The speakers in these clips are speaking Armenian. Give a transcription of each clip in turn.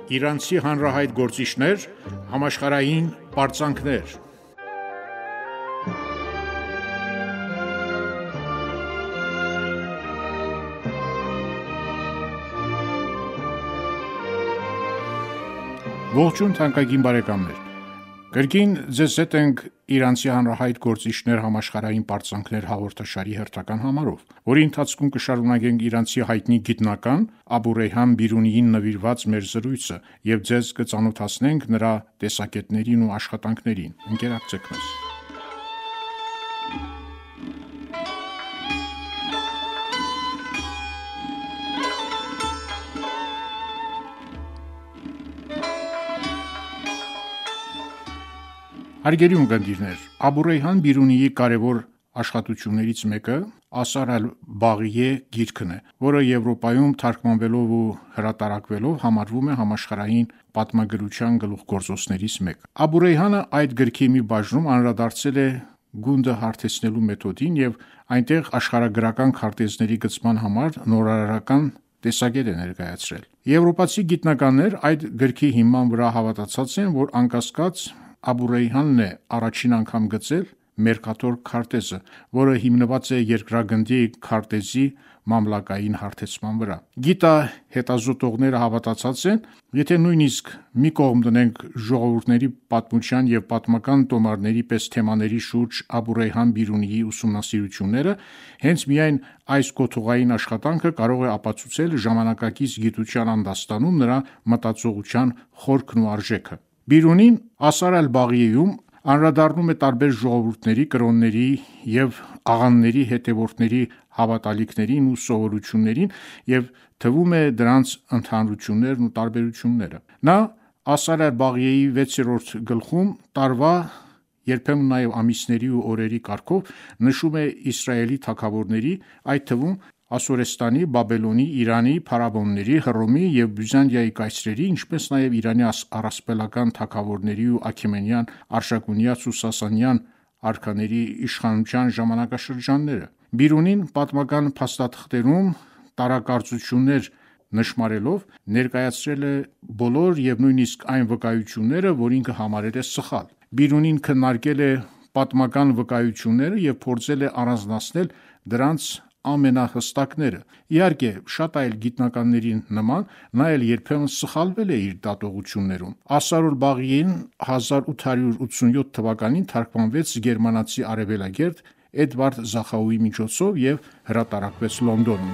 Իրանցի հանրահայտ գործիչներ, համաշխարհային պարծանքներ։ Ողջույն թանկագին բարեկամներ։ Կրկին ձեզ հետ ենք Իրանցի հանրահայտ գործիչներ համաշխարհային պարծանքներ հաղորդաշարի հերթական համարով, որի ընթացքում կշարունակենք իրանցի հայտնի գիտնական Աբու Ռեյհան Բիրունիին նվիրված մեր զրույցը եւ ձեզ կծանոթացնենք նրա տեսակետներին ու աշխատանքներին։ Ընկերակցեք մեզ։ Հարգելի ունկնդիրներ, Աբու Ռեյհան Բիրունիի կարևոր աշխատություններից մեկը Ասար ալ-Բաղիե գիրքն է, որը Եվրոպայում թարգմանվելով ու հրատարակվելով համարվում է համաշխարհային պատմագրության գլուխգործոցներից մեկը։ Աբու Ռեյհանը այդ գրքի մի բաժնում անդրադարձել է գունդը հարթեցնելու մեթոդին եւ այնտեղ աշխարհագրական քարտեզների գծման համար նորարարական տեսակետ է ներկայացրել։ Եվրոպացի գիտնականներ այդ գրքի հիման վրա հավատացած են, որ անկասկած Աբու Ռեյհանն է առաջին անգամ գծել Մերկատոր քարտեզը, որը հիմնված է երկրագնդի քարտեզի մամլակային հարթեցման վրա։ Գիտահետազոտողները հավատացած են, եթե նույնիսկ մի կողմ դնենք ժողովուրդների պատմության եւ պատմական տոմարների պես թեմաների շուրջ Աբու Ռեյհան Բիրունիի ուսումնասիրությունները, հենց միայն այս կոթողային աշխատանքը կարող է ապացուցել ժամանակակից գիտության անդաստանում նրա մտածողության խորքն ու արժեքը։ Բիրունին Ասար ալ-Բաղիեում անդրադառնում է տարբեր ժողովուրդների, կրոնների եւ աղանդների հետևորդների հավատալիքներին ու սովորություններին եւ թվում է դրանց ընդհանրություններն ու տարբերությունները։ Նա Ասար ալ-Բաղիեի 6-րդ գլխում տարվա, երբեմն նաեւ ամիսների ու օրերի կարգով նշում է Իսրայելի թագավորների, այդ թվում Ասորստանի, Բաբելոնի, Իրանի, Փարավոնների, Հռոմի եւ Բյուզանդիայի կայսրերի, ինչպես նաեւ Իրանի առասպելական թագավորների ու Աքեմենյան, Արշակունյաց ու Սասանյան արքաների իշխանության ժամանակաշրջանները։ Բիրունին պատմական փաստաթղթերում տարակարծություններ նշмарելով ներկայացրել է բոլոր եւ նույնիսկ այն վկայությունները, որ ինքը համարել է սխալ։ Բիրունին քննարկել է պատմական վկայությունները եւ փորձել է առանձնացնել դրանց ամենահստակները։ Իհարկե, շատ այլ գիտնականների նման նա էլ երբեմն սխալվել է իր դատողություններում։ Ասար ալ-Բաղիեն 1887 թվականին թարգմանվեց գերմանացի արևելագերտ Էդվարդ Զախաուի միջոցով եւ հրատարակվեց Լոնդոնում։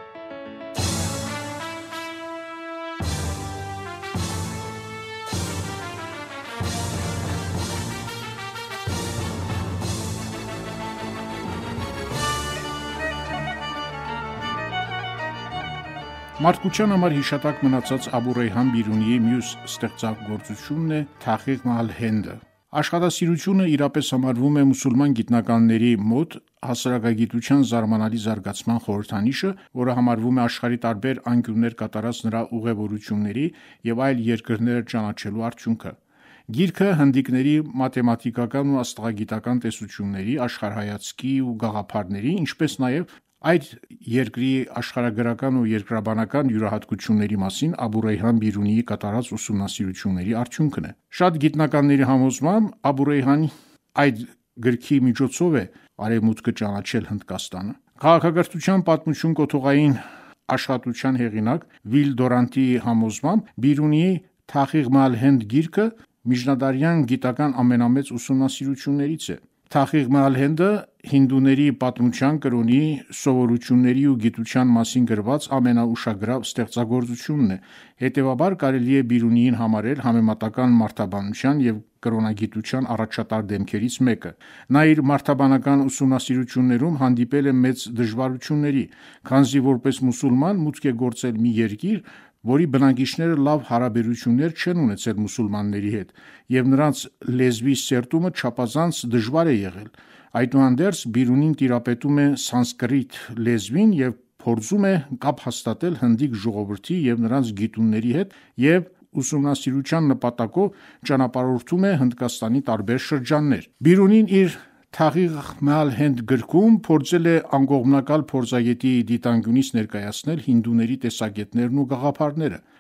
Մարդկության համար հիշատակ մնացած Աբու Ռեյհան Բիրունիի մյուս ստեղծագործությունն է Թահղիղ ալ-Հինդը։ Աշխատասիրությունը իրապես համարվում է մուսուլման գիտնականների մոտ հասարակագիտության զարմանալի զարգացման խորհրդանիշը, որը համարվում է աշխարհի տարբեր անկյուններ կատարած նրա ուղևորությունների եւ այլ երկրներ ճանաչելու արդյունքը։ Գիրքը հնդիկների մաթեմատիկական ու աստղագիտական տեսությունների, աշխարհայացքի ու գաղափարների, ինչպես նաեւ այդ երկրի աշխարհագրական ու երկրաբանական յուրահատկությունների մասին Աբու Ռեյհան Բիրունիի կատարած ուսումնասիրությունների արդյունքն է։ Շատ գիտնականների համոզմամբ Աբու Ռեյհանի այդ գրքի միջոցով է արևմուտքը ճանաչել Հնդկաստանը։ Քաղաքակրթության պատմություն կոթողային աշխատության հեղինակ Վիլ Դորանտի համոզմամբ Բիրունիի Թահղիղ ալ-Հինդ գիրքը միջնադարյան գիտական ամենամեծ ուսումնասիրություններից է։ Թահղիղ ալ-Հինդը հինդուների պատմության, կրոնի, սովորությունների ու գիտության մասին գրված ամենաուշագրավ ստեղծագործությունն է։ Հետևաբար կարելի է Բիրունիին համարել համեմատական մարդաբանության եւ կրոնագիտության առաջատար դեմքերից մեկը։ Նա իր մարդաբանական ուսումնասիրություններում հանդիպել է մեծ դժվարությունների, քանզի որպես մուսուլման մուտք է գործել մի երկիր, որի բնակիչները լավ հարաբերություններ չեն ունեցել մուսուլմանների հետ, եւ նրանց լեզվի սերտումը չափազանց դժվար է եղել։ Այդուհանդերձ Բիրունին տիրապետում է սանսկրիտ լեզվին եւ փորձում է կապ հաստատել հնդիկ ժողովրդի եւ նրանց գիտունների հետ եւ ուսումնասիրության նպատակով ճանապարհորդում է Հնդկաստանի տարբեր շրջաններ։ Բիրունին իր Թահղիղ ալ-Հինդ գրքում փորձել է անկողմնակալ փորձագետի դիտանկյունից ներկայացնել հինդուների տեսակետներն ու գաղափարները։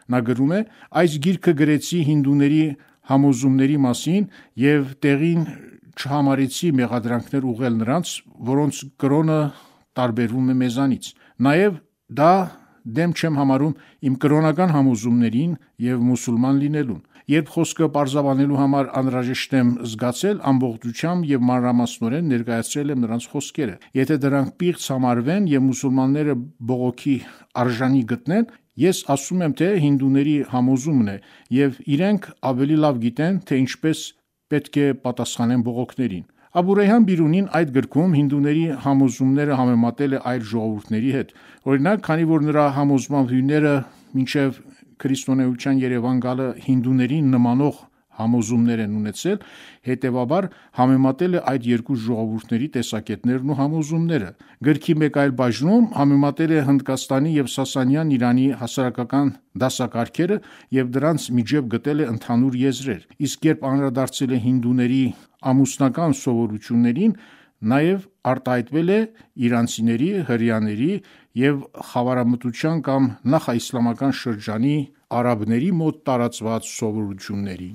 Նա գրում է. «Այս գիրքը գրեցի հինդուների համոզումների մասին և տեղին չհամարեցի մեղադրանքներ ուղղել նրանց, որոնց կրոնը տարբերվում է մեզանից։ Նաև դա դեմ չեմ համարում իմ կրոնական համոզումներին և մուսուլման լինելուն։ Երբ խոսքը պարզաբանելու համար անհրաժեշտ եմ զգացել, ամբողջությամբ և մանրամասնորեն ներկայացրել եմ նրանց խոսքերը։ Եթե դրանք պիղծ համարվեն և մուսուլմանները բողոքի արժանի գտնեն, ես ասում եմ, թե հինդուների համոզումն է, և իրենք ավելի լավ գիտեն, թե ինչպես պետք է պատասխանեն բողոքներին»։ Աբու Ռեյհան Բիրունին այդ գրքում հինդուների համոզումները համեմատել է այլ ժողովուրդների հետ։ Օրինակ, քանի որ նրա համոզմամբ հույները մինչև քրիստոնեության երևան գալը հինդուներին նմանող համոզումներ են ունեցել, հետևաբար համեմատել է այդ երկու ժողովուրդների տեսակետներն ու համոզումները։ Գրքի մեկ այլ բաժնում համեմատել է Հնդկաստանի և Սասանյան Իրանի հասարակական դասակարգերը և դրանց միջև գտել է ընդհանուր եզրեր։ Իսկ երբ անդրադարձել է հինդուների ամուսնական սովորույթներին, նաև արտահայտվել է իրանցիների, հրեաների և խավարամտության կամ նախաիսլամական շրջանի արաբների մոտ տարածված սովորույթներին։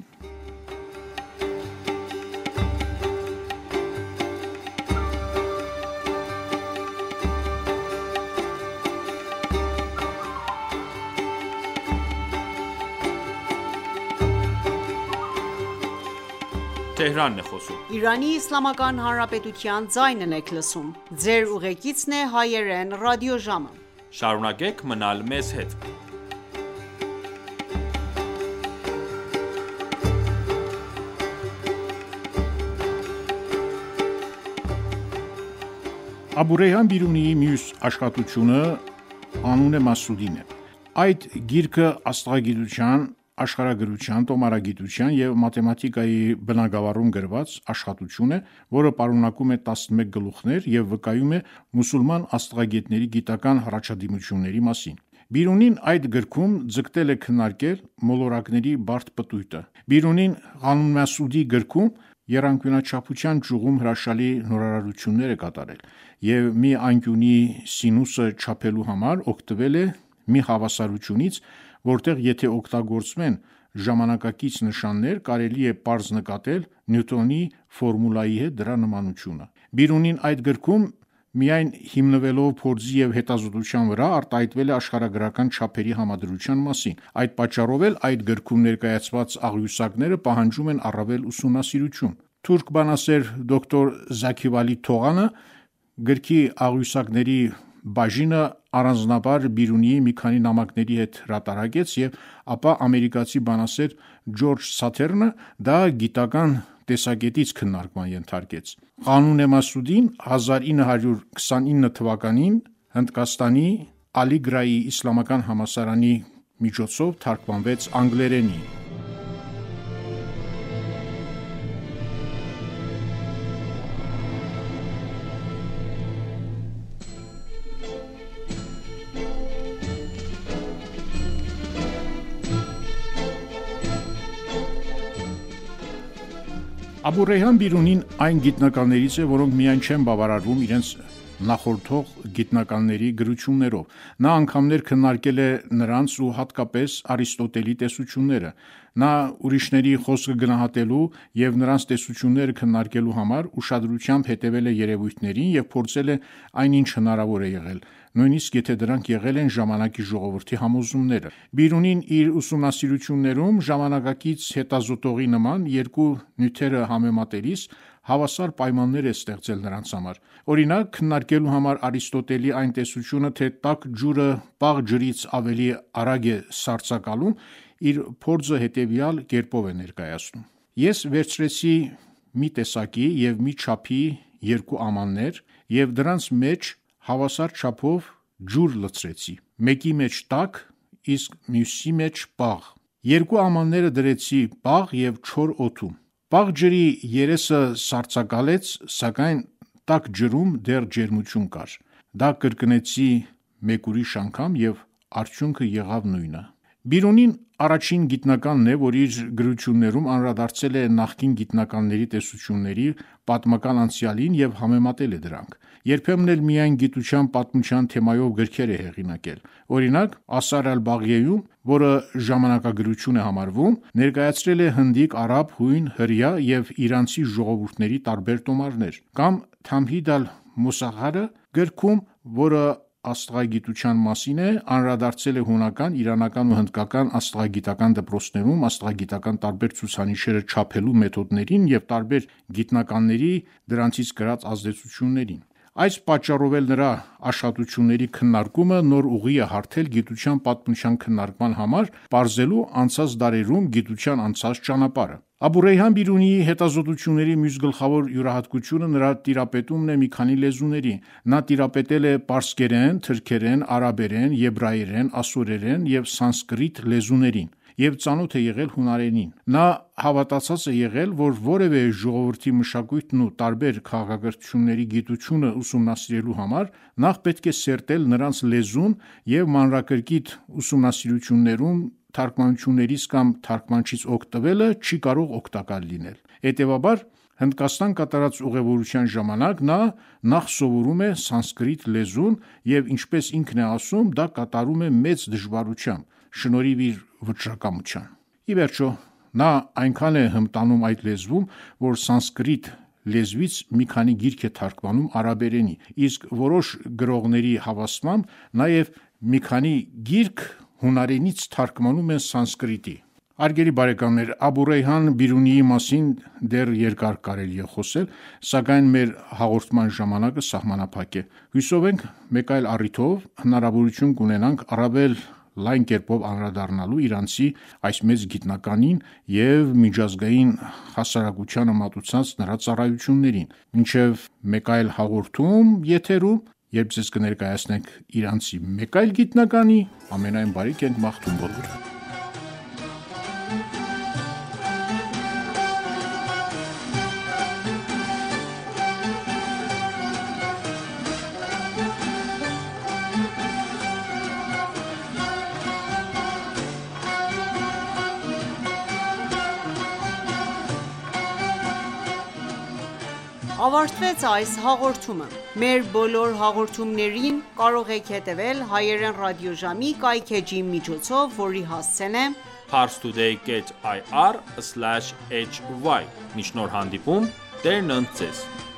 Աբու Ռեյհան Բիրունիի մյուս աշխատությունը անուն է Մասուդին է։ Այդ գիրքը աստղագիտության, աշխարհագրության, տոմարագիտության և մաթեմատիկայի բնագավառում գրված աշխատություն է, որը պարունակում է 11 գլուխներ և վկայում է մուսուլման աստղագետների գիտական առաջադիմությունների մասին։ Բիրունին այդ գրքում ձգտել է քննարկել մոլորակների բարդ պտույտը։ Բիրունին Ղանուն Մասուդի գրքում եռանկյունաչափության ճյուղում հրաշալի նորարարություններ է կատարել և մի անկյունի սինուսը չափելու համար օգտվել է մի հավասարությունից, որտեղ եթե օգտագործվեն ժամանակակից նշաններ, կարելի է պարզ նկատել Նյուտոնի ֆորմուլայի հետ դրա նմանությունը։ Բիրունին այդ գրքում միայն հիմնվելով փորձի և հետազոտության վրա արտահայտվել է աշխարհագրական չափերի համադրության մասին։ Այդ պատճառով էլ այդ գրքում ներկայացված աղյուսակները պահանջում են առավել ուսումնասիրություն։ Թուրք բանասեր դոկտոր Զաքիվալի Թողանը գրքի աղյուսակների բաժինը առանձնաբար Բիրունիի մի քանի նամակների հետ հրատարակեց և ապա ամերիկացի բանասեր Ջորջ Սաթերնը դա գիտական տեսակետից քննարկման ենթարկեց։ Ղանուն Մասուդին 1929 թվականին Հնդկաստանի Ալիգրայի իսլամական համալսարանի միջոցով թարգմանվեց անգլերենի։ Աբու Ռեյհան Բիրունին այն գիտնականներից է, որոնք միայն չեն բավարարվում իրենց նախորդող գիտնականների գրություններով։ Նա անգամներ քննարկել է նրանց ու հատկապես Արիստոտելի տեսությունները։ Նա ուրիշների խոսքը գնահատելու և նրանց տեսությունները քննարկելու համար ուշադրությամբ հետևել է երևույթներին և փորձել է այն ինչ հնարավոր է եղել, նույնիսկ եթե դրանք եղել են ժամանակի ժողովրդի համոզումները։ Բիրունին իր ուսումնասիրություններում ժամանակակից հետազոտողի նման երկու նյութերը համեմատելիս հավասար պայմաններ է ստեղծել նրանց համար։ Օրինակ, քննարկելու համար Արիստոտելի այն տեսությունը, թե տաք ջուրը պաղ ջրից ավելի արագ է սառցակալում, իր փորձը հետևյալ կերպով է ներկայացնում. Ես վերցրեցի մի տեսակի և մի չափի երկու ամաններ և դրանց մեջ հավասար չափով ջուր լցրեցի, մեկի մեջ տաք, իսկ մյուսի մեջ պաղ։ Երկու ամանները դրեցի պաղ և չոր օդում։ Պաղ ջրի երեսը սառցակալեց, սակայն տաք ջրում դեռ ջերմություն կար։ Դա կրկնեցի մեկ ուրիշ անգամ և արդյունքը եղավ նույնը։ Բիրունին առաջին գիտնականն է, որ իր գրություններում անդրադարձել է նախկին գիտնականների տեսությունների պատմական անցյալին և համեմատել է դրանք։ Երբեմն էլ միայն գիտության պատմության թեմայով գրքեր է հեղինակել։ Օրինակ, «Ասար ալ-Բաղիեում», որը ժամանակագրություն է համարվում, ներկայացրել է հնդիկ, արաբ, հույն, հրեա և իրանցի ժողովուրդների տարբեր տոմարներ, կամ «Թամհիդ ալ-Մոսաղարը» գրքում, որը աստղագիտության մասին է, անդրադարձել է հունական, իրանական ու հնդկական աստղագիտական դպրոցներում աստղագիտական տարբեր ցուցանիշերը չափելու մեթոդներին և տարբեր գիտնականների դրանցից կրած ազդեցություններին։ Այս պատճառով էլ նրա աշխատությունների քննարկումը նոր ուղի է հարթել գիտության պատմության քննարկման համար, պարզելու անցած դարերում գիտության անցած ճանապարհը։ Աբու Ռեյհան Բիրունիի հետազոտությունների մյուս գլխավոր յուրահատկությունը նրա տիրապետումն է մի քանի լեզուների։ Նա տիրապետել է պարսկերեն, թրքերեն, արաբերեն, եբրայերեն, ասորերեն և սանսկրիտ լեզուներին և ծանոթ է եղել հունարենին։ Նա հավատացած է եղել, որ որևէ ժողովրդի մշակույթն ու տարբեր քաղաքակրթությունների գիտությունը ուսումնասիրելու համար նախ պետք է սերտել նրանց լեզուն և մանրակրկիտ ուսումնասիրություններում թարգմանություններից կամ թարգմանչից օգտվելը չի կարող օգտակար լինել։ Հետևաբար, Հնդկաստան կատարած ուղևորության ժամանակ նա նախ սովորում է սանսկրիտ լեզուն և ինչպես ինքն է ասում, դա կատարում է մեծ դժվարությամբ, շնորհիվ իր վճռակամության։ Ի վերջո, նա այնքան է հմտանում այդ լեզվում, որ սանսկրիտ լեզվից մի քանի գիրք է թարգմանում արաբերենի, իսկ որոշ գրողների հավաստմամբ նաև մի քանի գիրք հունարենից թարգմանում են սանսկրիտի։ Հարգելի բարեկամներ, Աբու Ռեյհան Բիրունիի մասին դեռ երկար կարելի է խոսել, սակայն մեր հաղորդման ժամանակը սահմանափակ է։ Հուսով ենք մեկ այլ առիթով հնարավորություն կունենանք առավել լայն կերպով անդրադառնալու իրանցի այս մեծ գիտնականին և միջազգային հասարակությանը մատուցած նրա ծառայություններին։ Մինչև մեկ այլ հաղորդում եթերում, երբ ձեզ կներկայացնենք իրանցի մեկ այլ գիտնականի, ամենայն բարիք ենք մաղթում բոլորը։ Ավարտվեց այս հաղորդումը։ Մեր բոլոր հաղորդումներին կարող եք հետևել հայերեն ռադիոժամի կայքէջի միջոցով, որի հասցեն է parstoday.ir/hy։ Մինչ նոր հանդիպում, Տերն ընդ ձեզ։